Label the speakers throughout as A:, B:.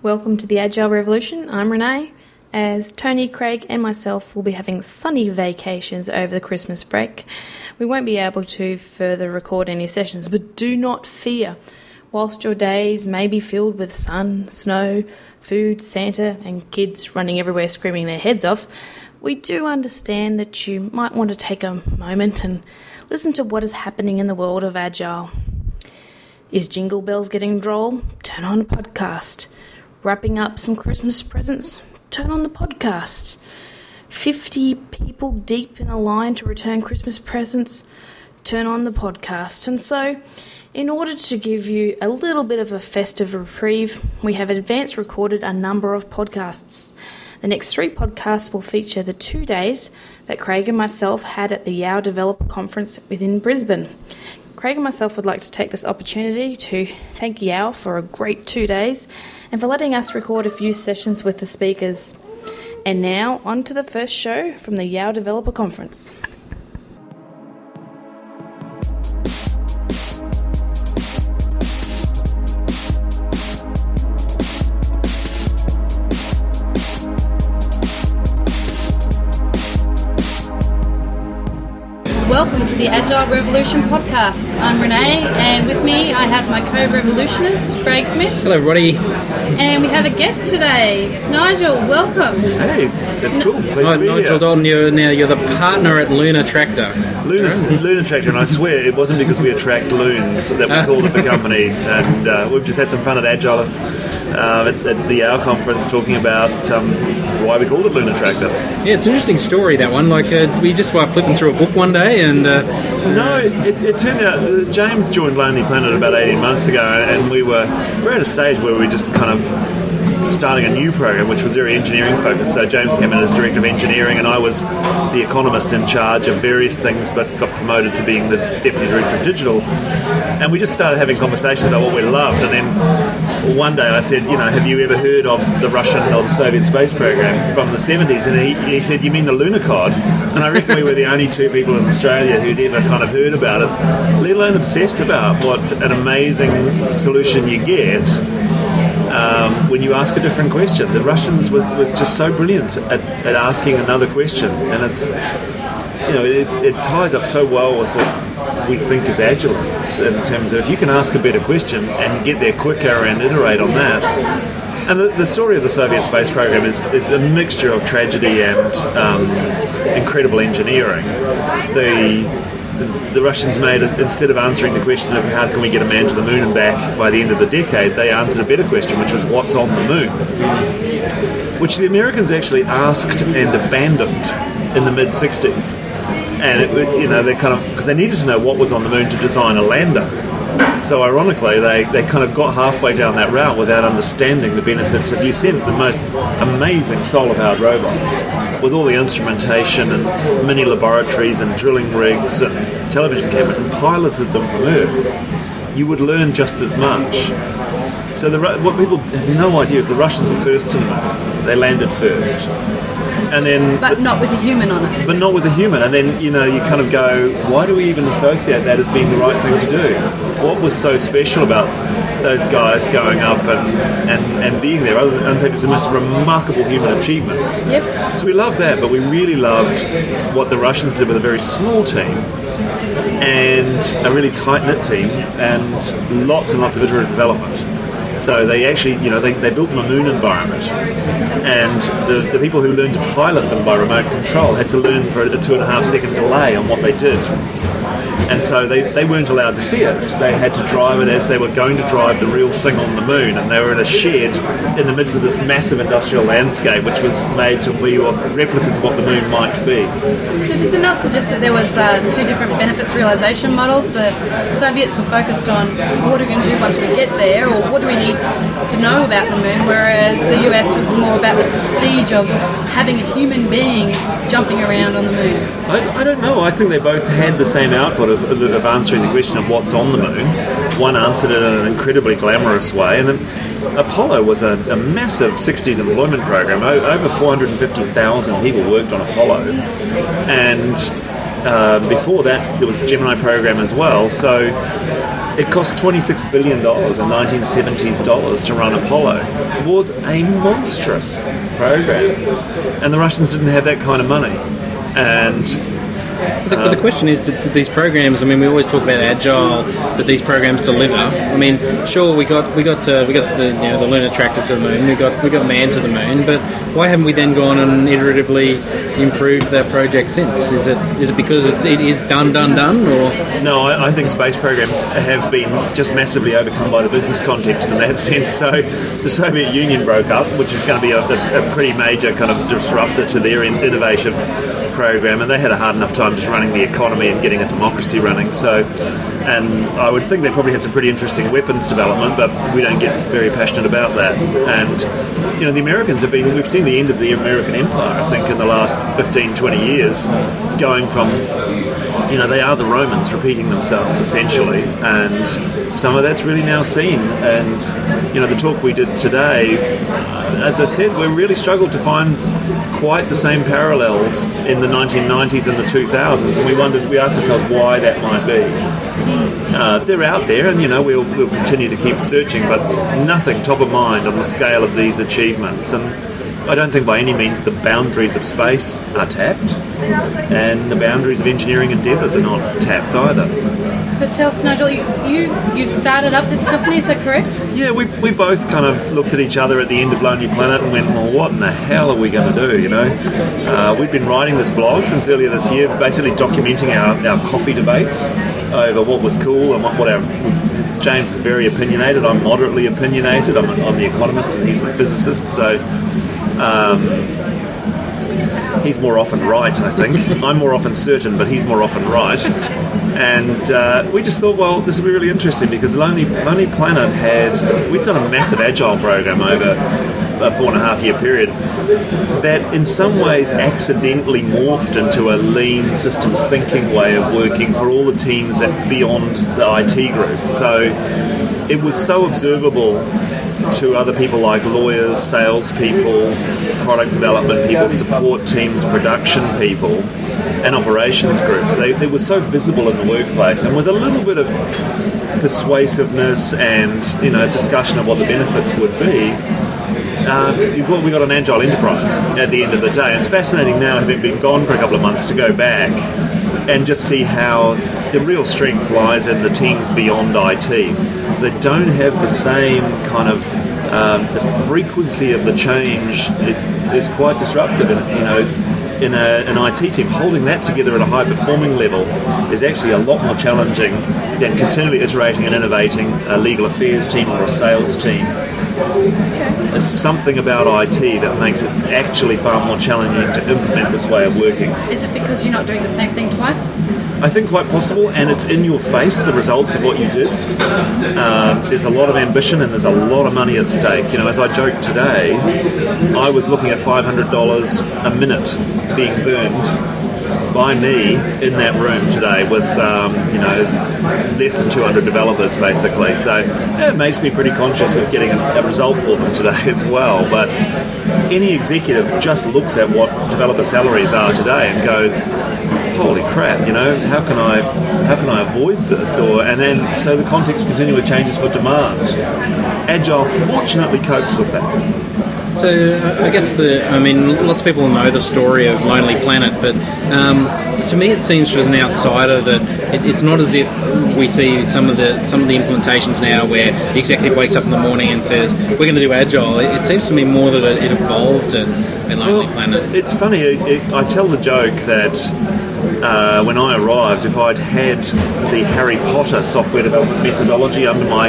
A: Welcome to the Agile Revolution. I'm Renee. As Tony, Craig and myself will be having sunny vacations over the Christmas break, we won't be able to further record any sessions, but do not fear. Whilst your days may be filled with sun, snow, food, Santa and kids running everywhere screaming their heads off, we do understand that you might want to take a moment and listen to what is happening in the world of Agile. Is Jingle Bells getting droll? Turn on a podcast. Wrapping up some Christmas presents? Turn on the podcast. 50 people deep in a line to return Christmas presents? Turn on the podcast. And so, in order to give you a little bit of a festive reprieve, we have advance recorded a number of podcasts. The next 3 podcasts will feature the 2 days that Craig and myself had at the Yao Developer Conference within Brisbane. Craig and myself would like to take this opportunity to thank Yao for a great 2 days and for letting us record a few sessions with the speakers. And now, on to the first show from the Yao Developer Conference. Welcome to the Agile Revolution podcast. I'm Renee, and with me I have my co-revolutionist, Craig Smith.
B: Hello, everybody.
A: And we have a guest today, Nigel. Welcome.
C: Hey, that's cool. Pleased to be
B: Nigel
C: here.
B: Dalton, you're the partner at Luna Tractor.
C: Luna Tractor, and I swear it wasn't because we attract loons that we called it the company. And we've just had some fun at Agile at the Yao conference talking about why we called it Luna Tractor.
B: Yeah, it's an interesting story, that one. We just were flipping through a book one day and...
C: No, it turned out James joined Lonely Planet about 18 months ago, and we're at a stage where we were just kind of starting a new program which was very engineering focused. So James came in as director of engineering, and I was the economist in charge of various things, but got promoted to being the deputy director of digital. And we just started having conversations about what we loved, and then one day I said, have you ever heard of the Russian or the Soviet space program from the 70s? And he said, you mean the Lunokhod? And I reckon we were the only 2 people in Australia who'd ever kind of heard about it, let alone obsessed about what an amazing solution you get when you ask a different question. The Russians were just so brilliant at asking another question, and it's it ties up so well with what we think as agilists in terms of if you can ask a better question and get there quicker and iterate on that. And the story of the Soviet space program is a mixture of tragedy and incredible engineering. The Russians made it, instead of answering the question of how can we get a man to the moon and back by the end of the decade, they answered a better question, which was what's on the moon, which the Americans actually asked and abandoned in the mid-60s. And they kind of, because they needed to know what was on the moon to design a lander. So ironically, they kind of got halfway down that route without understanding the benefits of you sent the most amazing solar-powered robots with all the instrumentation and mini laboratories and drilling rigs and television cameras and piloted them from Earth. You would learn just as much. So what people have no idea is the Russians were first to the moon. They landed first. And then,
A: but not with a human on it.
C: But not with a human. And then, you kind of go, why do we even associate that as being the right thing to do? What was so special about those guys going up and being there? In fact, it's the most remarkable human achievement.
A: Yep.
C: So we loved that, but we really loved what the Russians did with a very small team and a really tight-knit team and lots and lots of iterative development. So they actually, they built them a moon environment, and the people who learned to pilot them by remote control had to learn for a 2.5 second delay on what they did. And so they weren't allowed to see it. They had to drive it as they were going to drive the real thing on the moon, and they were in a shed in the midst of this massive industrial landscape which was made to be replicas of what the moon might be.
A: So does it not suggest that there was 2 different benefits realisation models? The Soviets were focused on what are we going to do once we get there, or what do we need to know about the moon, whereas the US was more about the prestige of having a human being jumping around on the moon.
C: I don't know. I think they both had the same output of answering the question of what's on the moon. One answered it in an incredibly glamorous way, and then Apollo was a massive 60s employment program. Over 450,000 people worked on Apollo, and before that there was a Gemini program as well. So it cost $26 billion in 1970s dollars to run Apollo. It was a monstrous program, and the Russians didn't have that kind of money. And
B: But the question is, did these programs? I mean, we always talk about agile, but these programs deliver. I mean, sure, we got the lunar tractor to the moon. We got man to the moon. But why haven't we then gone and iteratively improved that project since? Is it because it is done, or
C: no? I think space programs have been just massively overcome by the business context in that sense. So the Soviet Union broke up, which is going to be a pretty major kind of disruptor to their innovation program, and they had a hard enough time just running the economy and getting a democracy running. So, and I would think they probably had some pretty interesting weapons development, but we don't get very passionate about that. And the Americans we've seen the end of the American empire, I think, in the last 15, 20 years, going from, they are the Romans repeating themselves essentially, and some of that's really now seen. And the talk we did today, as I said, we really struggled to find quite the same parallels in the 1990s and the 2000s, and we asked ourselves why that might be. They're out there, and we'll continue to keep searching, but nothing top of mind on the scale of these achievements. And I don't think by any means the boundaries of space are tapped, and the boundaries of engineering endeavours are not tapped either.
D: So tell us, Nigel, you've started up this company, is that correct?
C: Yeah, we both kind of looked at each other at the end of Lonely Planet and went, well, what in the hell are we going to do, We'd been writing this blog since earlier this year, basically documenting our coffee debates over what was cool and what our... James is very opinionated, I'm moderately opinionated, I'm the economist and he's the physicist, so... he's more often right, I think. I'm more often certain, but he's more often right. And we just thought, well, this would be really interesting because Lonely Planet we'd done a massive agile program over a 4.5 year period that in some ways accidentally morphed into a lean systems thinking way of working for all the teams that beyond the IT group. So it was so observable to other people like lawyers, salespeople, product development people, support teams, production people, and operations groups. They were so visible in the workplace, and with a little bit of persuasiveness and discussion of what the benefits would be, we got an agile enterprise at the end of the day. And it's fascinating now, having been gone for a couple of months, to go back and just see how the real strength lies in the teams beyond IT. They don't have the same kind of the frequency of the change is quite disruptive. In an IT team, holding that together at a high performing level is actually a lot more challenging than continually iterating and innovating a legal affairs team or a sales team. There's something about IT that makes it actually far more challenging to implement this way of working.
D: Is it because you're not doing the same thing twice?
C: I think quite possible, and it's in your face, the results of what you did. There's a lot of ambition and there's a lot of money at stake. As I joked today, I was looking at $500 a minute being burned by me in that room today with, less than 200 developers basically. So it makes me pretty conscious of getting a result for them today as well. But any executive just looks at what developer salaries are today and goes, holy crap, how can I avoid this? So the context continually changes for demand. Agile fortunately copes with that.
B: So I guess lots of people know the story of Lonely Planet, but to me it seems as an outsider that it's not as if we see some of the implementations now where the executive wakes up in the morning and says we're going to do Agile. It seems to me more that it evolved at Lonely Planet.
C: It's funny. I tell the joke that when I arrived, if I'd had the Harry Potter software development methodology under my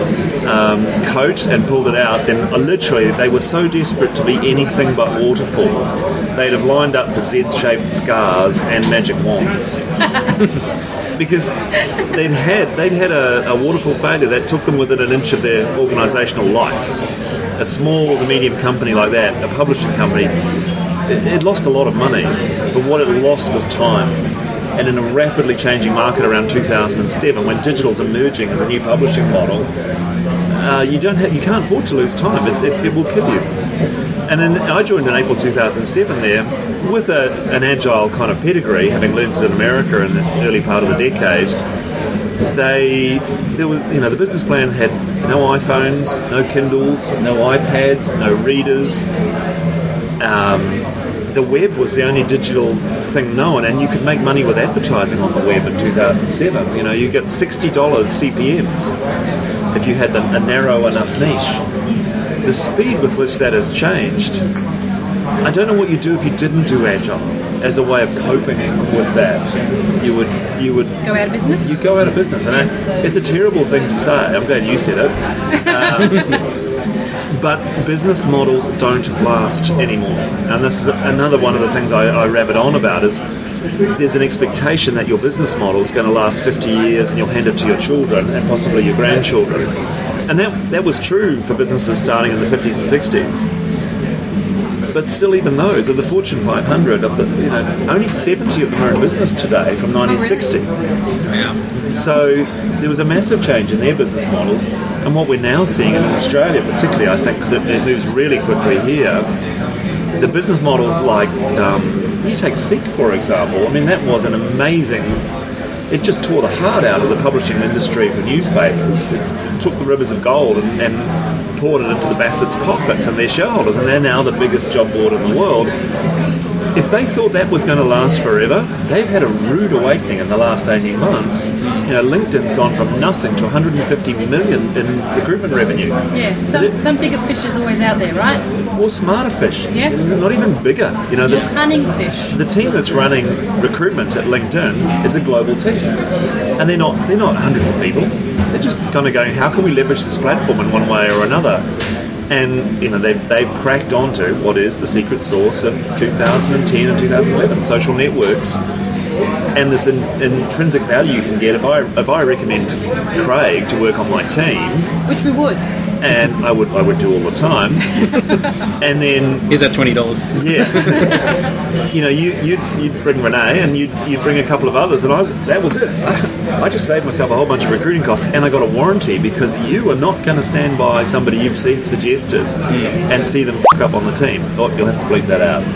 C: coat and pulled it out, then literally they were so desperate to be anything but waterfall, they'd have lined up for Z-shaped scars and magic wands. Because they'd had a waterfall failure that took them within an inch of their organisational life. A small to medium company like that, a publishing company, it lost a lot of money, but what it lost was time. And in a rapidly changing market around 2007, when digital's emerging as a new publishing model, you can't afford to lose time. It will kill you. And then I joined in April 2007 there with an agile kind of pedigree, having learned it in America in the early part of the decade. the business plan had no iPhones, no Kindles, no iPads, no readers. The web was the only digital thing known, and you could make money with advertising on the web in 2007. You get $60 CPMs if you had a narrow enough niche. The speed with which that has changed, I don't know what you'd do if you didn't do Agile as a way of coping with that. You would
D: Go out of business?
C: You go out of business, and it's a terrible thing to say. I'm glad you said it. But business models don't last anymore, and this is another one of the things I rabbit on about. Is there's an expectation that your business model is going to last 50 years, and you'll hand it to your children and possibly your grandchildren, and that was true for businesses starting in the 50s and 60s. But still, even those of the Fortune 500, only 70 of them are in business today from 1960.
B: Yeah.
C: So there was a massive change in their business models, and what we're now seeing in Australia, particularly, I think, because it moves really quickly here, the business models like you take Seek, for example. I mean, that was an amazing. It just tore the heart out of the publishing industry for newspapers. It took the rivers of gold and poured it into the Bassett's pockets and their shareholders, and they're now the biggest job board in the world. If they thought that was going to last forever, they've had a rude awakening in the last 18 months. LinkedIn's gone from nothing to 150 million in recruitment revenue.
D: Yeah, some bigger fish is always out there, right?
C: Or smarter fish.
D: Yeah.
C: Not even bigger. The
D: cunning fish.
C: The team that's running recruitment at LinkedIn is a global team, and they're not hundreds of people. They're just kind of going, how can we leverage this platform in one way or another? And they've cracked onto what is the secret sauce of 2010 and 2011, social networks, and this intrinsic value you can get if I recommend Craig to work on my team,
D: which we would.
C: And I would do all the time. And then
B: is that $20?
C: Yeah. you'd bring Renee and you'd bring a couple of others, and that was it. I just saved myself a whole bunch of recruiting costs, and I got a warranty because you are not going to stand by somebody you've suggested and see them pick up on the team. Oh, you'll have to bleep that out.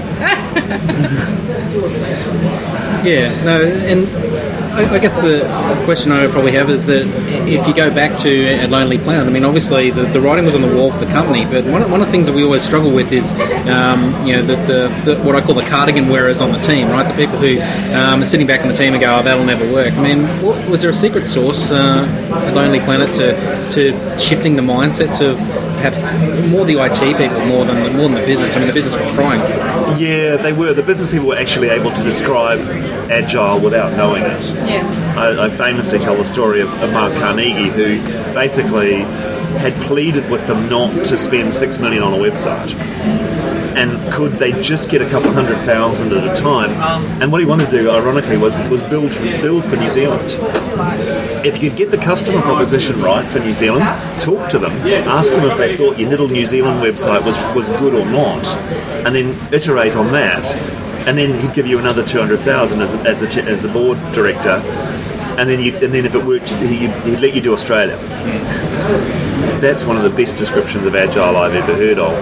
B: Yeah. No, and I guess the question I would probably have is that if you go back to at Lonely Planet, I mean, obviously the writing was on the wall for the company, but one of the things that we always struggle with is, the what I call the cardigan wearers on the team, right? The people who are sitting back on the team and go, oh, that'll never work. I mean, was there a secret sauce at Lonely Planet to shifting the mindsets of perhaps more the IT people more than the business? I mean, the business was crying.
C: Yeah, they were. The business people were actually able to describe Agile without knowing it.
D: Yeah.
C: I famously tell the story of Mark Carnegie, who basically had pleaded with them not to spend $6 million on a website. And could they just get a couple 100,000 at a time? And what he wanted to do, ironically, was build for New Zealand. If you get the customer proposition right for New Zealand, talk to them, ask them if they thought your little New Zealand website was good or not, and then iterate on that. And then he'd give you another 200,000 as a board director, and then if it worked, he'd let you do Australia. That's one of the best descriptions of Agile I've ever heard of.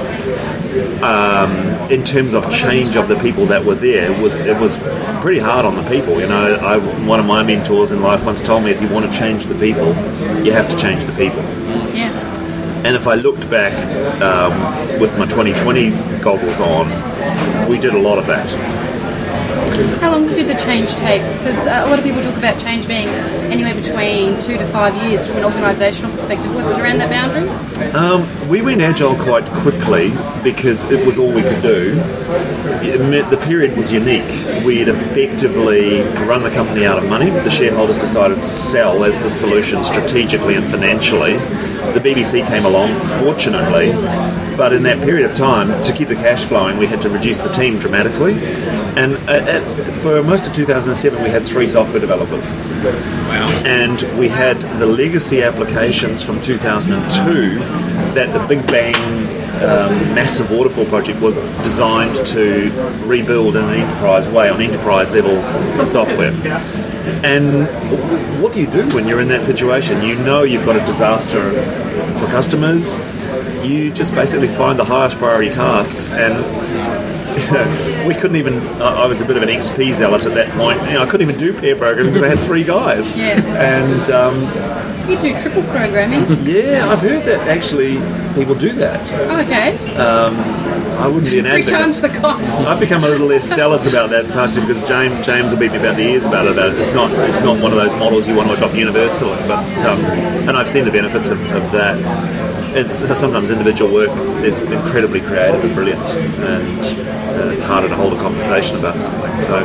C: In terms of change of the people that were there, it was pretty hard on the people. One of my mentors in life once told me, if you want to change the people, you have to change the people.
D: Yeah.
C: And if I looked back with my 2020 goggles on, we did a lot of that.
D: How long did the change take? Because a lot of people talk about change being anywhere between 2 to 5 years from an organisational perspective. Was it around that boundary?
C: We went Agile quite quickly because it was all we could do. The period was unique. We had effectively run the company out of money. The shareholders decided to sell as the solution strategically and financially. The BBC came along, fortunately, but in that period of time, to keep the cash flowing, we had to reduce the team dramatically. And for most of 2007, we had 3 software developers.
B: Wow.
C: And we had the legacy applications from 2002 that the Big Bang massive waterfall project was designed to rebuild in an enterprise way, on enterprise level software. And what do you do when you're in that situation? You know you've got a disaster for customers. You just basically find the highest priority tasks and we couldn't even. I was a bit of an XP zealot at that point. I couldn't even do pair programming because I had 3 guys.
D: Yeah.
C: And
D: you do triple programming.
C: yeah, I've heard that actually people do that.
D: Oh, okay.
C: I wouldn't be an
D: 3
C: advocate.
D: times the cost.
C: I've become a little less zealous about that, partially because James will beat me about the ears about it. It's not one of those models you want to adopt universally, but and I've seen the benefits of that. Sometimes individual work is incredibly creative and brilliant, and it's harder to hold a conversation about something. So,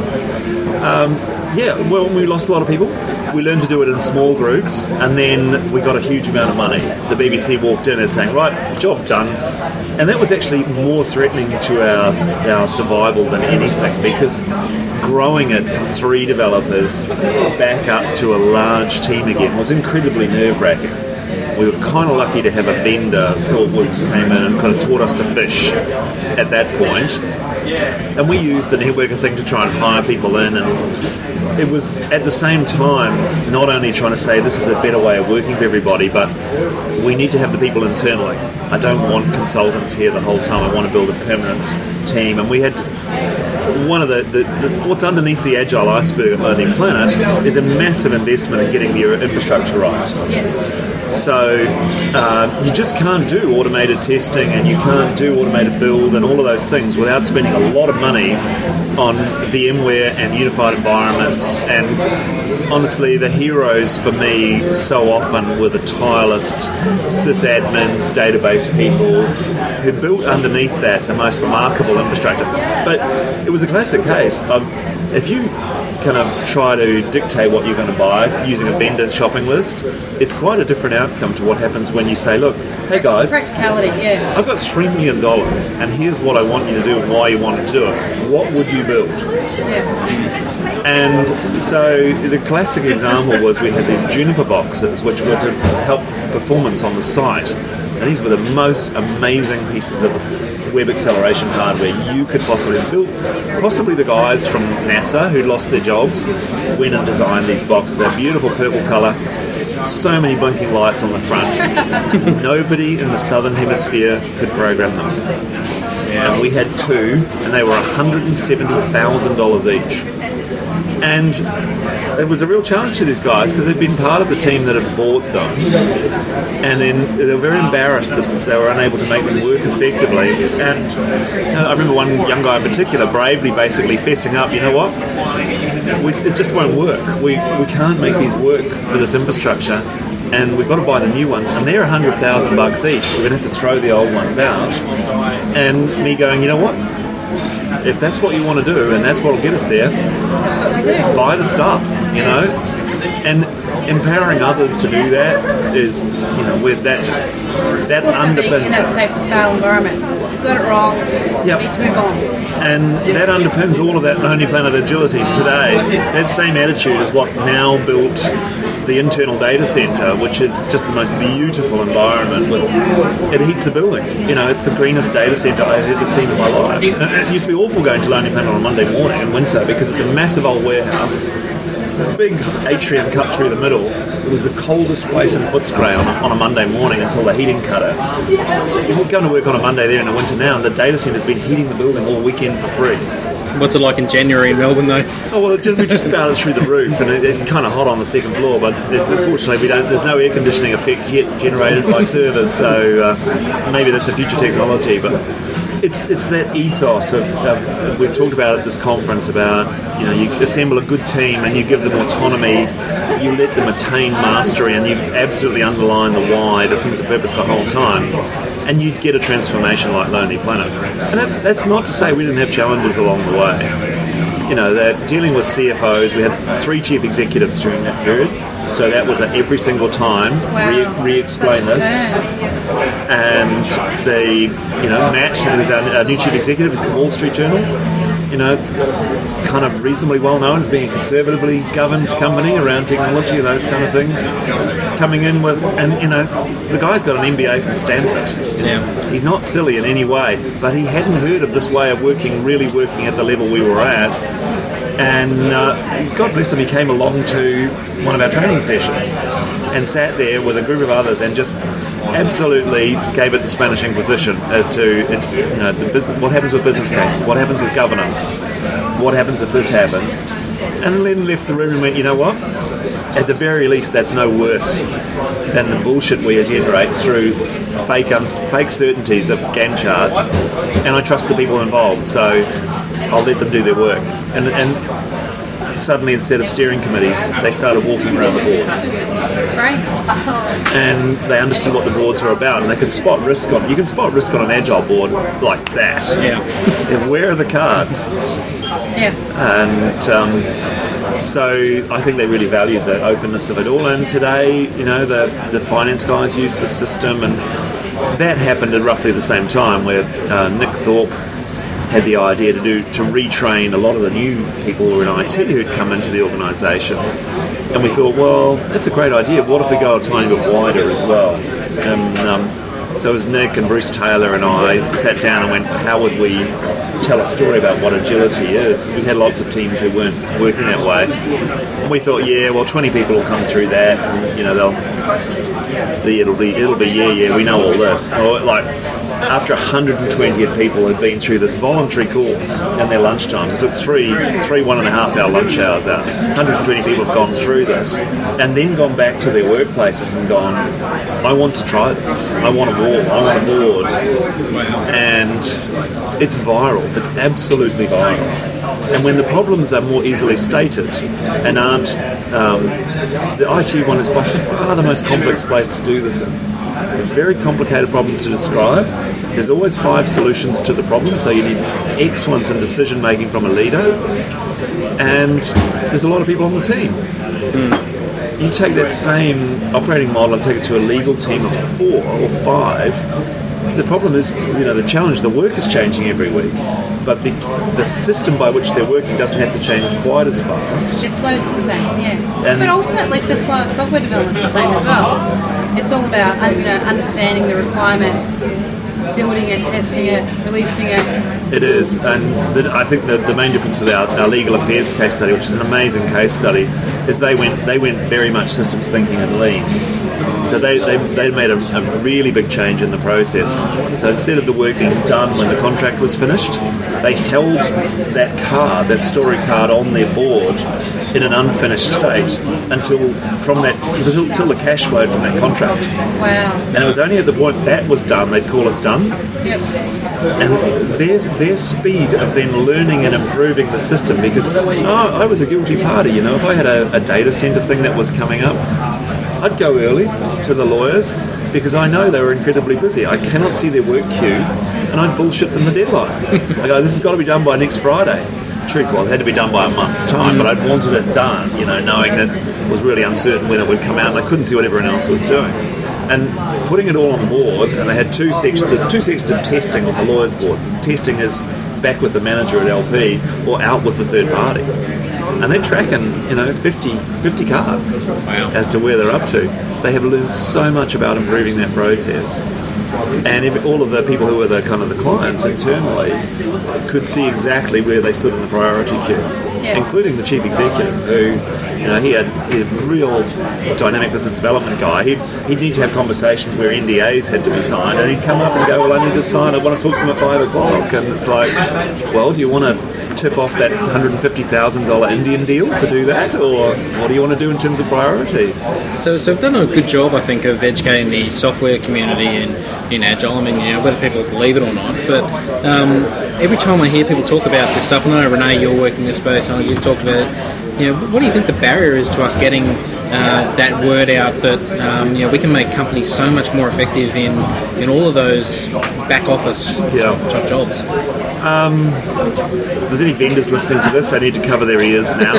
C: well, we lost a lot of people. We learned to do it in small groups, and then we got a huge amount of money. The BBC walked in and saying, right, job done. And that was actually more threatening to our survival than anything, because growing it from 3 developers back up to a large team again was incredibly nerve-wracking. We were kind of lucky to have a vendor, Phil Woods, came in and kind of taught us to fish at that point. And we used the networker thing to try and hire people in, and it was at the same time not only trying to say this is a better way of working for everybody, but we need to have the people internally. I don't want consultants here the whole time. I want to build a permanent team. And we had one of the what's underneath the agile iceberg at Lonely Planet is a massive investment in getting your infrastructure right.
D: Yes.
C: So you just can't do automated testing, and you can't do automated build and all of those things without spending a lot of money on VMware and unified environments. And honestly, the heroes for me so often were the tireless sysadmins, database people who built underneath that the most remarkable infrastructure. But it was a classic case of, if you kind of try to dictate what you're going to buy using a vendor shopping list, it's quite a different outcome to what happens when you say, look, hey guys,
D: Practicality, yeah.
C: I've got $3 million and here's what I want you to do and why you want to do it. What would you build?
D: Yeah.
C: And so the classic example was we had these Juniper boxes which were to help performance on the site. And these were the most amazing pieces of web acceleration hardware you could possibly build. Possibly the guys from NASA who lost their jobs went and designed these boxes. They're beautiful purple colour, so many blinking lights on the front. Nobody in the southern hemisphere could program them. And we had 2, and they were $170,000 each. And it was a real challenge to these guys because they'd been part of the team that had bought them, and then they were very embarrassed that they were unable to make them work effectively. And I remember one young guy in particular bravely basically fessing up, you know what, it just won't work. We can't make these work for this infrastructure, and we've got to buy the new ones, and they're $100,000 each. We're going to have to throw the old ones out. And me going, you know what, if that's what you want to do and that's what will get us there, buy the stuff, you know. And empowering others to do that is, you know, with that just that
D: It's also being
C: underpins
D: in that safe to fail environment. Got it wrong.
C: Yep.
D: Need to move on.
C: And that underpins all of that Lonely Planet agility today. That same attitude is what now built the internal data center, which is just the most beautiful environment. It heats the building. You know, it's the greenest data center I've ever seen in my life. It used to be awful going to Lonely Planet on a Monday morning in winter because it's a massive old warehouse, a big atrium cut through the middle. It was the coldest place in Footscray on a Monday morning until the heating cut out. You're going to work on a Monday there in the winter now, and the data center's been heating the building all weekend for free.
B: What's it like in January in Melbourne, though?
C: Oh, well, we just about it through the roof, and it's kind of hot on the second floor, but unfortunately there's no air conditioning effect yet generated by servers, so maybe that's a future technology, but it's that ethos of we've talked about at this conference about, you know, you assemble a good team and you give them autonomy, you let them attain mastery, and you absolutely underline the why, the sense of purpose the whole time, and you'd get a transformation like Lonely Planet. And that's not to say we didn't have challenges along the way. You know, that dealing with CFOs, we had 3 chief executives during that period, so that was at every single time re-explain this. And Matt, who was our new chief executive, is the Wall Street Journal, you know, kind of reasonably well known as being a conservatively governed company around technology and those kind of things, coming in with, and you know, the guy's got an MBA from Stanford.
B: Yeah.
C: He's not silly in any way, but he hadn't heard of this way of really working at the level we were at. And God bless him, he came along to one of our training sessions and sat there with a group of others and just absolutely gave it the Spanish Inquisition. as to the business, what happens with business cases, what happens with governance, what happens if this happens, and then left the room and went, you know what? At the very least, that's no worse than the bullshit we generate through fake certainties of Gantt charts, and I trust the people involved, so I'll let them do their work. And suddenly, instead of steering committees, they started walking around the boards.
D: Right.
C: And they understood what the boards were about, and they could spot risk on. You can spot risk on an agile board like that.
B: Yeah.
C: And where are the cards?
D: Yeah.
C: And so I think they really valued the openness of it all. And today, the finance guys use the system, and that happened at roughly the same time, where Nick Thorpe had the idea to retrain a lot of the new people who were in IT who'd come into the organisation. And we thought, well, that's a great idea. What if we go a tiny bit wider as well? So it was Nick and Bruce Taylor and I sat down and went, how would we tell a story about what agility is? We had lots of teams who weren't working that way. And we thought, 20 people will come through that, and it'll be we know all this. Or after 120 people had been through this voluntary course in their lunchtimes, it took three 1.5-hour lunch hours out. 120 people have gone through this and then gone back to their workplaces and gone, I want to try this. I want a board. And it's viral. It's absolutely viral. And when the problems are more easily stated and aren't, the IT one is by far the most complex place to do this in. Very complicated problems to describe. There's always 5 solutions to the problem, so you need excellence in decision making from a leader, and there's a lot of people on the team. You take that same operating model and take it to a legal team of 4 or 5. The problem is, the challenge, the work is changing every week, but the system by which they're working doesn't have to change quite as fast.
D: It flows the same, yeah. But ultimately, the flow of software development is the same as well. It's all about understanding the requirements, building it, testing it, releasing it.
C: It is, and I think the main difference with our legal affairs case study, which is an amazing case study, is they went very much systems thinking and lean. So they made a really big change in the process. So instead of the work being done when the contract was finished, they held that story card on their board in an unfinished state until the cash flowed from that contract.
D: Wow.
C: And it was only at the point that was done, they'd call it done.
D: Yep.
C: And their speed of then learning and improving the system, because I was a guilty party, if I had a data center thing that was coming up, I'd go early to the lawyers because I know they were incredibly busy. I cannot see their work queue, and I'd bullshit them the deadline. I go, this has got to be done by next Friday. The truth was, it had to be done by a month's time, but I'd wanted it done, knowing that it was really uncertain when it would come out, and I couldn't see what everyone else was doing. And putting it all on board, and they had 2 sections. There's 2 sections of testing on the lawyer's board. Testing is back with the manager at LP or out with the third party. And they're tracking, 50 cards as to where they're up to. They have learned so much about improving that process. And all of the people who were the clients internally could see exactly where they stood in the priority queue, including the chief executive, who, he had a real dynamic business development guy. He'd need to have conversations where NDAs had to be signed, and he'd come up and go, well, I need to sign, I want to talk to them at 5 o'clock. And it's like, well, do you want to tip off that $150,000 Indian deal to do that, or what do you want to do in terms of priority?
B: So we've done a good job, I think, of educating the software community in Agile. I mean, whether people believe it or not, but every time I hear people talk about this stuff, and I know, Renee, you're working in this space, and you've talked about it, what do you think the barrier is to us getting that word out that we can make companies so much more effective in all of those back office top jobs?
C: If there's any vendors listening to this, they need to cover their ears now.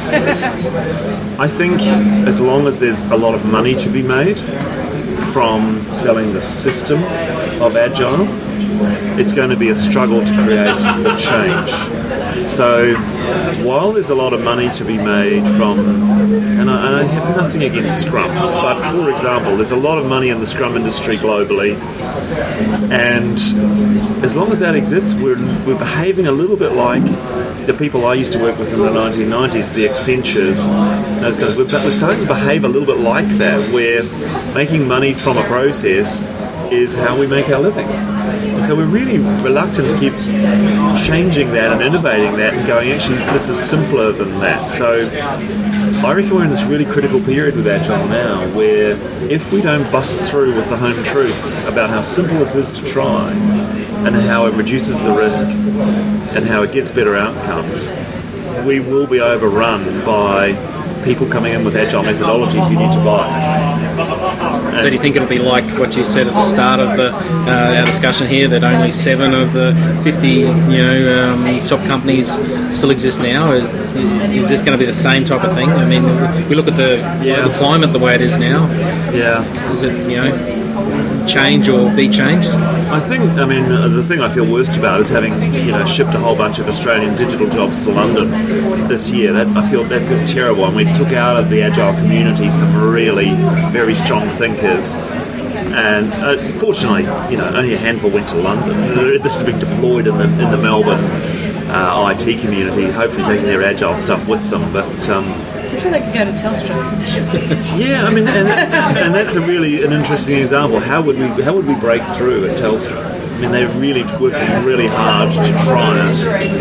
C: I think as long as there's a lot of money to be made from selling the system of Agile, it's going to be a struggle to create the change. So while there's a lot of money to be made from, and I have nothing against Scrum, but for example, there's a lot of money in the Scrum industry globally, and as long as that exists, we're behaving a little bit like the people I used to work with in the 1990s, the Accentures, those guys. We're starting to behave a little bit like that, where making money from a process is how we make our living. And so we're really reluctant to keep changing that and innovating that and going, actually, this is simpler than that. So I reckon we're in this really critical period with Agile now, where if we don't bust through with the home truths about how simple this is to try and how it reduces the risk and how it gets better outcomes, we will be overrun by people coming in with Agile methodologies you need to buy.
B: So do you think it'll be like what you said at the start of our discussion here, that only 7 of the 50 top companies still exist now? Is this going to be the same type of thing? I mean, we look at the climate the way it is now.
C: Yeah.
B: Is it change or be changed?
C: I think, the thing I feel worst about is having shipped a whole bunch of Australian digital jobs to London this year. That feels terrible, and we took out of the Agile community some really very strong thinkers. And fortunately, only a handful went to London. This is being deployed in the Melbourne IT community, hopefully taking their Agile stuff with them. But
D: I'm sure they could go to Telstra.
C: yeah, and that's an interesting example. How would we break through at Telstra? I mean, they're really working really hard to try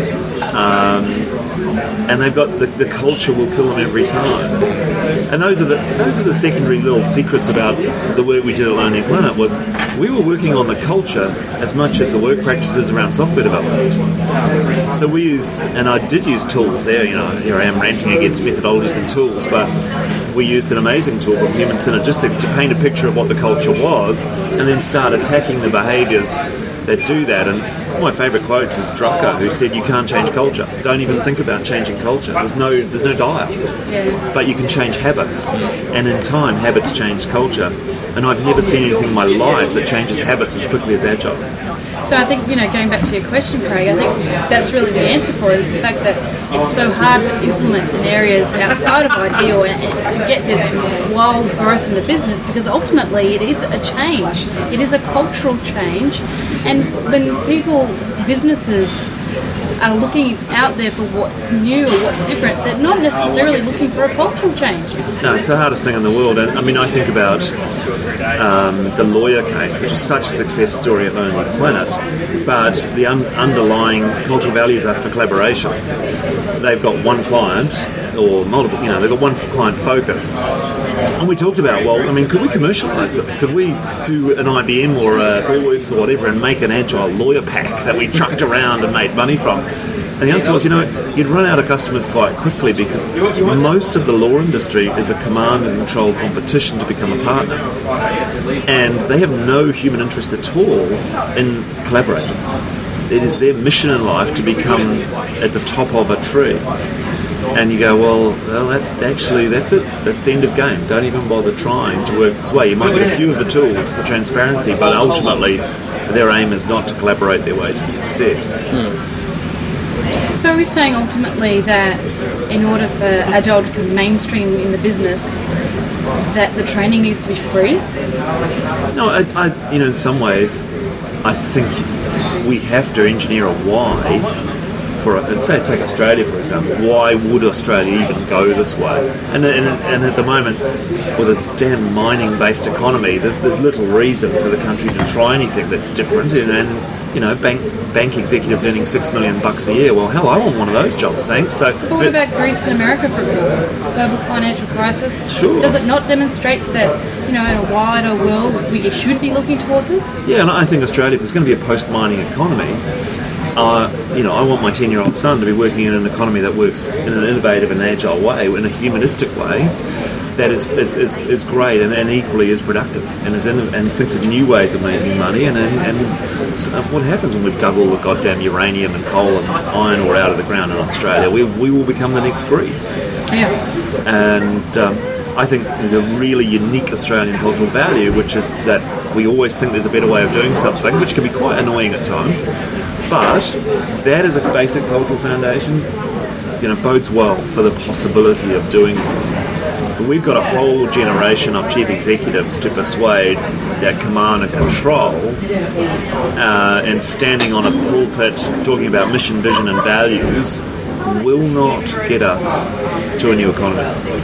C: it. And they've got the culture will kill them every time. And those are the secondary little secrets about the work we did at Lonely Planet. Was we were working on the culture as much as the work practices around software development. So we used, and I did use tools there. Here I am ranting against methodologies and tools, but we used an amazing tool called Human Synergistics to paint a picture of what the culture was, and then start attacking the behaviours that do that. And one of my favourite quotes is Drucker, who said, "You can't change culture. Don't even think about changing culture. There's no dial.
D: Yeah.
C: But you can change habits, and in time, habits change culture. And I've never seen anything in my life that changes habits as quickly as Agile."
D: So I think, going back to your question, Craig, I think that's really the answer for it, is the fact that it's so hard to implement in areas outside of IT or to get this wild growth in the business, because ultimately it is a change. It is a cultural change. And when businesses are looking out there for what's new or what's different, they're not necessarily looking for a cultural change.
C: No, it's the hardest thing in the world. And I think about the lawyer case, which is such a success story at Lonely Planet, but the underlying cultural values are for collaboration. They've got one client or multiple, they've got one client focus. And we talked about, could we commercialise this? Could we do an IBM or a Thoughtworks or whatever and make an Agile lawyer pack that we trucked around and made money from? And the answer was, you'd run out of customers quite quickly, because most of the law industry is a command and control competition to become a partner. And they have no human interest at all in collaborating. It is their mission in life to become at the top of a tree. And you go, well, that's it. That's the end of game. Don't even bother trying to work this way. You might get a few of the tools, the transparency, but ultimately their aim is not to collaborate their way to success.
D: So are we saying ultimately that in order for Agile to become mainstream in the business, that the training needs to be free?
C: No, I in some ways, I think we have to engineer a why. Say, take Australia for example. Why would Australia even go this way? And at the moment, with a damn mining-based economy, there's little reason for the country to try anything that's different. And bank executives earning $6 million a year. Well, hell, I want one of those jobs, thanks. So,
D: but what about Greece and America, for example? Global financial crisis.
C: Sure.
D: Does it not demonstrate that in a wider world we should be looking towards this?
C: Yeah, and I think Australia, if there's going to be a post-mining economy, I want my 10-year-old son to be working in an economy that works in an innovative and agile way, in a humanistic way, that is great and equally as productive, and thinks of new ways of making money. And what happens when we've dug all the goddamn uranium and coal and iron ore out of the ground in Australia? We will become the next Greece.
D: Yeah.
C: And I think there's a really unique Australian cultural value, which is that we always think there's a better way of doing something, which can be quite annoying at times. But that is a basic cultural foundation, bodes well for the possibility of doing this. We've got a whole generation of chief executives to persuade that command and control, and standing on a pulpit talking about mission, vision and values will not get us to a new economy.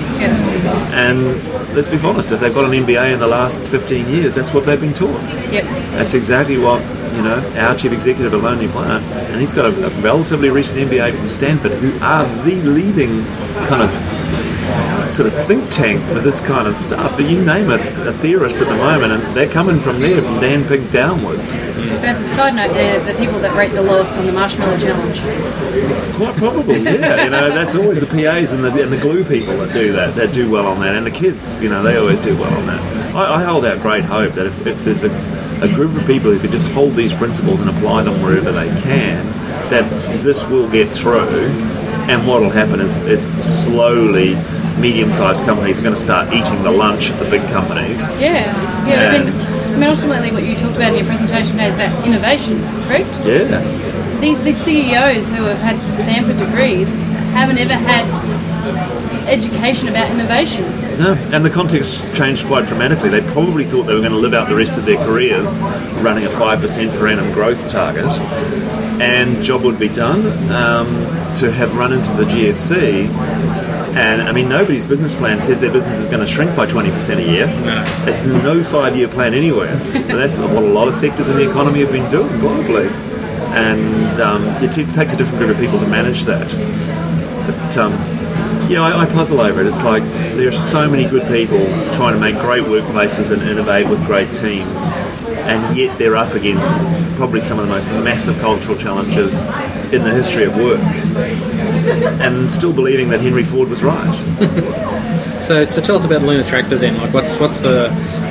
C: And let's be honest, if they've got an MBA in the last 15 years, that's what they've been taught.
D: Yep.
C: That's exactly what our chief executive at Lonely Planet, and he's got a relatively recent MBA from Stanford, who are the leading kind of sort of think tank for this kind of stuff. You name it, a theorist at the moment, and they're coming from there, from Dan Pink downwards.
D: But as a side note, they're the people that rate the lowest on the Marshmallow Challenge.
C: Quite probably, yeah. That's always the PAs and the glue people that do that, that do well on that, and the kids, they always do well on that. I hold out great hope that if there's a group of people who could just hold these principles and apply them wherever they can, that this will get through, and what will happen is slowly medium-sized companies are going to start eating the lunch of the big companies.
D: Yeah. I mean, ultimately what you talked about in your presentation today is about innovation, correct?
C: Yeah.
D: These CEOs who have had Stanford degrees haven't ever had education about innovation.
C: No, and the context changed quite dramatically. They probably thought they were going to live out the rest of their careers running a 5% per annum growth target, and job would be done. To have run into the GFC, and I mean, nobody's business plan says their business is going to shrink by 20% a year.
B: No.
C: It's no 5-year plan anywhere. But that's what a lot of sectors in the economy have been doing globally, and it takes a different group of people to manage that. But I puzzle over it. It's like there's so many good people trying to make great workplaces and innovate with great teams, and yet they're up against probably some of the most massive cultural challenges in the history of work, and still believing that Henry Ford was right.
B: So tell us about Lunar Tractor then. Like, what's the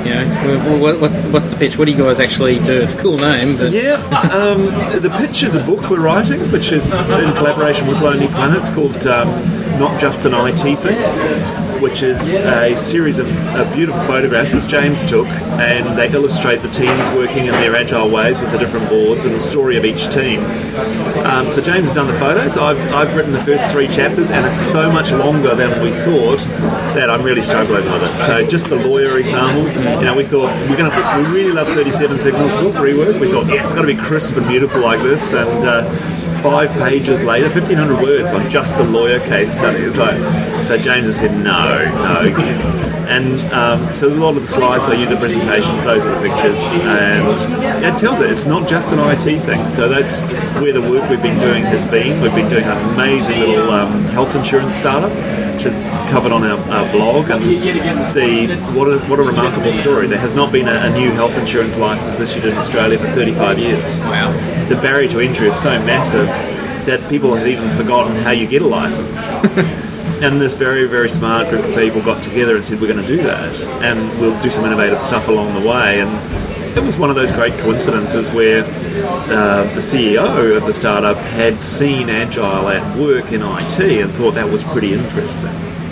B: what's the pitch? What do you guys actually do? It's a cool name, but
C: the pitch is a book we're writing, which is in collaboration with Lonely Planet. It's called Not Just an IT Thing, which is a series of beautiful photographs which James took, and they illustrate the teams working in their agile ways with the different boards and the story of each team. So James has done the photos. I've written the first 3 chapters, and it's so much longer than we thought that I'm really struggling with it. So just the lawyer example, we thought we really love 37 Signals book rework. We thought, it's got to be crisp and beautiful like this, and 5 pages later, 1,500 words on just the lawyer case study. So James has said no. And so a lot of the slides I use are presentations, those are the pictures, and it tells it. It's not just an IT thing. So that's where the work we've been doing has been. We've been doing an amazing little health insurance startup, which is covered on our blog, and what a remarkable story. There has not been a new health insurance license issued in Australia for 35 years.
B: wow.
C: The barrier to entry is so massive that people have even forgotten how you get a license. And this very, very smart group of people got together and said, we're going to do that, and we'll do some innovative stuff along the way. And it was one of those great coincidences where the CEO of the startup had seen Agile at work in IT and thought that was pretty interesting.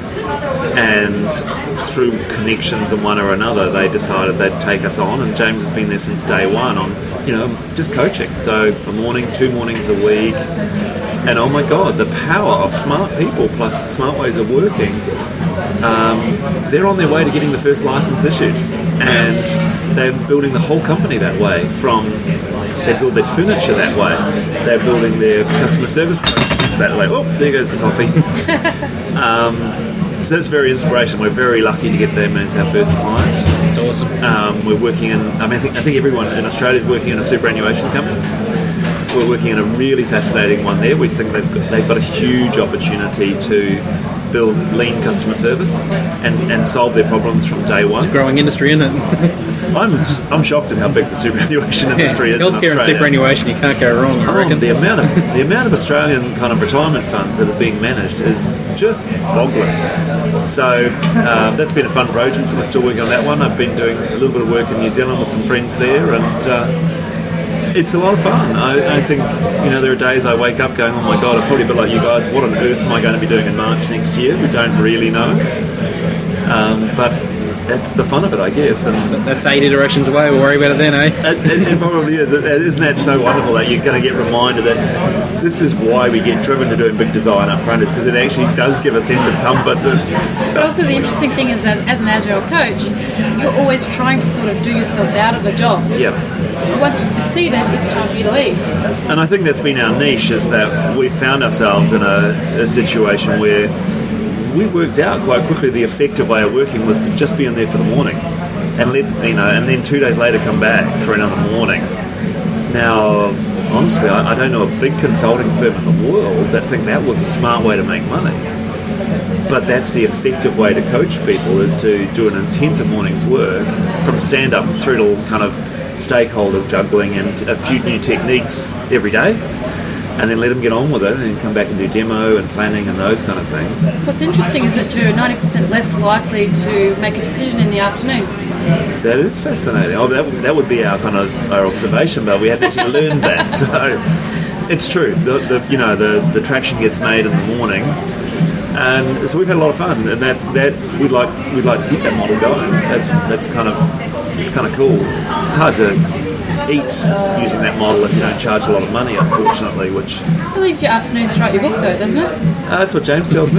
C: And through connections and one or another, they decided they'd take us on, and James has been there since day one on, just coaching. So a morning, 2 mornings a week. And oh my God, the power of smart people plus smart ways of working. They're on their way to getting the first license issued, and they're building the whole company that way. They build their furniture that way. They're building their customer service processes that way. Oh, there goes the coffee. So that's very inspirational. We're very lucky to get them as our first client.
B: It's awesome.
C: We're working in. I think everyone in Australia is working in a superannuation company. We're working in a really fascinating one there. We think they've got a huge opportunity to build lean customer service and solve their problems from day one.
B: It's a growing industry, isn't it?
C: I'm shocked at how big the superannuation industry is.
B: Healthcare
C: in
B: and superannuation, you can't go wrong, I reckon.
C: The amount of Australian kind of retirement funds that are being managed is just boggling. So that's been a fun project, and we're still working on that one. I've been doing a little bit of work in New Zealand with some friends there, and it's a lot of fun. I think, there are days I wake up going, oh my God, I'm probably a bit like you guys, what on earth am I going to be doing in March next year? We don't really know. But that's the fun of it, I guess. And
B: that's 8 iterations away. We'll worry about it then, eh?
C: It probably is. Isn't that so wonderful that you're going to get reminded that this is why we get driven to doing big design up front, is because it actually does give a sense of comfort.
D: But also the interesting thing is that as an Agile coach, you're always trying to sort of do yourself out of a job.
C: Yep.
D: So once you've succeeded, it's time for you to leave.
C: And I think that's been our niche, is that we found ourselves in a situation where we worked out quite quickly the effective way of working was to just be in there for the morning and and then 2 days later come back for another morning. Now, honestly, I don't know a big consulting firm in the world that think that was a smart way to make money. But that's the effective way to coach people, is to do an intensive morning's work from stand-up through to kind of stakeholder juggling and a few new techniques every day, and then let them get on with it and come back and do demo and planning and those kind of things.
D: What's interesting is that you're 90% less likely to make a decision in the afternoon.
C: That is fascinating. Oh, that would be our our observation, but we hadn't actually learned that. So it's true. The traction gets made in the morning. And so we've had a lot of fun, and that we'd like to keep that model going. It's kind of cool. It's hard to eat using that model if you don't charge a lot of money, unfortunately. Which
D: It leaves your afternoons to write your book, though, doesn't it?
C: That's what James tells me.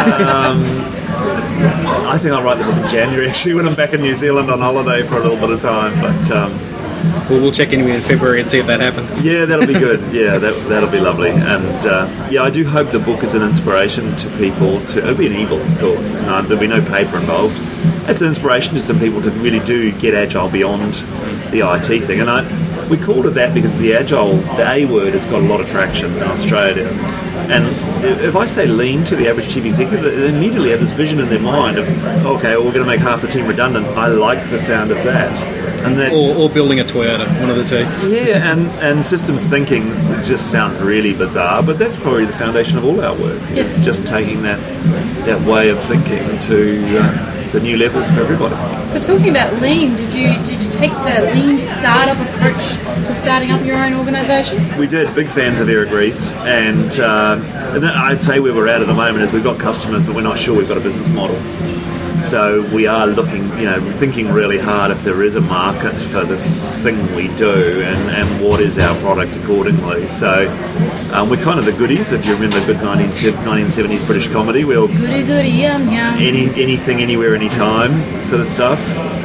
C: I think I'll write the book in January, actually, when I'm back in New Zealand on holiday for a little bit of time. But
B: we'll check in with you in February and see if that happened.
C: Yeah, that'll be good. Yeah, that'll be lovely. And I do hope the book is an inspiration to people. It'll be an ebook, of course. There'll be no paper involved. It's an inspiration to some people to really do get agile beyond the IT thing. And we called it that because the agile, the A word, has got a lot of traction in Australia. And if I say lean to the average chief executive, they immediately have this vision in their mind of, okay, well, we're going to make half the team redundant. I like the sound of that. And that,
B: or building a Toyota, one of the two.
C: Yeah, and systems thinking just sounds really bizarre, but that's probably the foundation of all our work.
D: Yes.
C: It's just taking that way of thinking to the new levels for everybody.
D: So talking about lean, did you take the lean startup approach to starting up your own organisation?
C: We did. Big fans of Eric Ries, and I'd say where we're at the moment is we've got customers, but we're not sure we've got a business model. So we are looking, thinking really hard if there is a market for this thing we do, and what is our product accordingly. So we're kind of the goodies, if you remember good 1970s British comedy. We'll
D: Goody, yum, yum.
C: Anything, anywhere, anytime sort of stuff.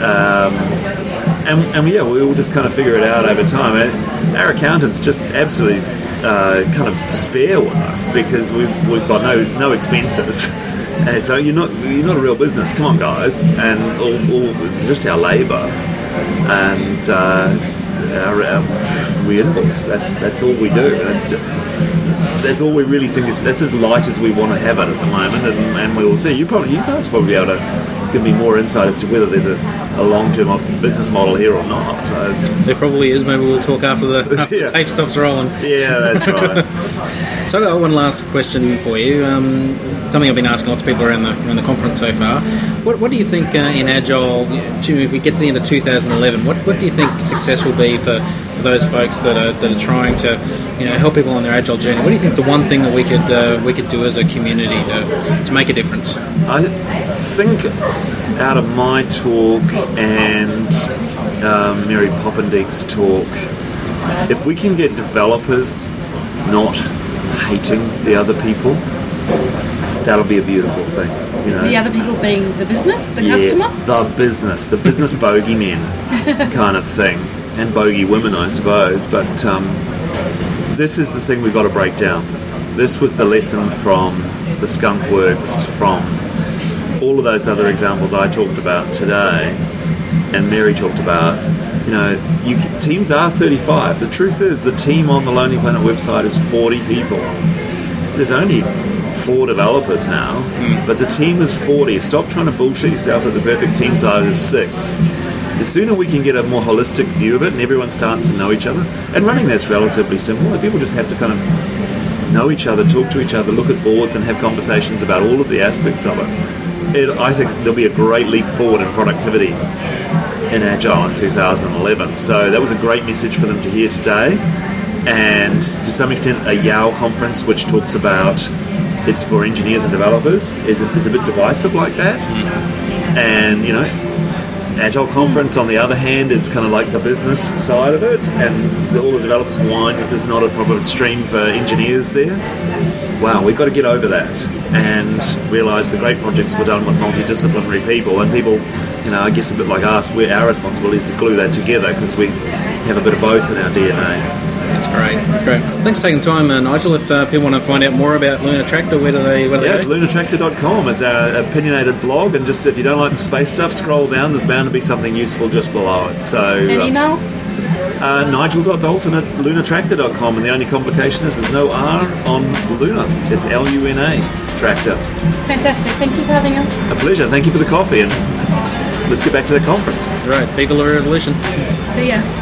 C: We'll just kind of figure it out over time. Our accountants just absolutely kind of despair with us because we've got no expenses. And so you're not a real business. Come on, guys, and it's just our labour, and we invoice. That's all we do. That's all we really think that's as light as we want to have it at the moment, and we will see. You guys probably be able to give me more insight as to whether there's a long-term business model here or not.
B: There probably is. Maybe we'll talk after the tape stops rolling.
C: Yeah, that's right.
B: So I've got one last question for you. Something I've been asking lots of people around the conference so far. What do you think in Agile, if we get to the end of 2011, what do you think success will be for those folks that are trying to help people on their Agile journey? What do you think is the one thing that we could do as a community to make a difference?
C: I think out of my talk and Mary Poppendiek's talk, if we can get developers not hating the other people, that'll be a beautiful thing.
D: The other people being the business, the customer?
C: The business bogeymen kind of thing. And bogey women, I suppose. But this is the thing we've got to break down. This was the lesson from the Skunk Works, from all of those other examples I talked about today, and Mary talked about. Teams are 35. The truth is, the team on the Lonely Planet website is 40 people. There's only 4 developers now, but the team is 40. Stop trying to bullshit yourself that the perfect team size is 6. The sooner we can get a more holistic view of it and everyone starts to know each other, and running that's relatively simple. People just have to kind of know each other, talk to each other, look at boards and have conversations about all of the aspects of it. I think there'll be a great leap forward in productivity in Agile in 2011. So that was a great message for them to hear today. And to some extent, a YAO conference, which talks about it's for engineers and developers, is a bit divisive like that. And, Agile conference, on the other hand, is kind of like the business side of it, and all the developers whine that there's not a proper stream for engineers there. Wow, we've got to get over that and realise the great projects were done with multidisciplinary people, and people, I guess a bit like us, our responsibility is to glue that together because we have a bit of both in our DNA.
B: That's great. Thanks for taking the time, Nigel. If people want to find out more about Lunar Tractor, where do they go?
C: It's lunartractor.com. It's our opinionated blog, and just if you don't like the space stuff, scroll down. There's bound to be something useful just below it. So
D: an email?
C: Nigel.dalton@lunatractor.com, and the only complication is there's no R on Luna. It's Luna Tractor.
D: Fantastic. Thank you for having us.
C: A pleasure. Thank you for the coffee, and let's get back to the conference.
B: Right, Viva la Revolution.
D: See ya.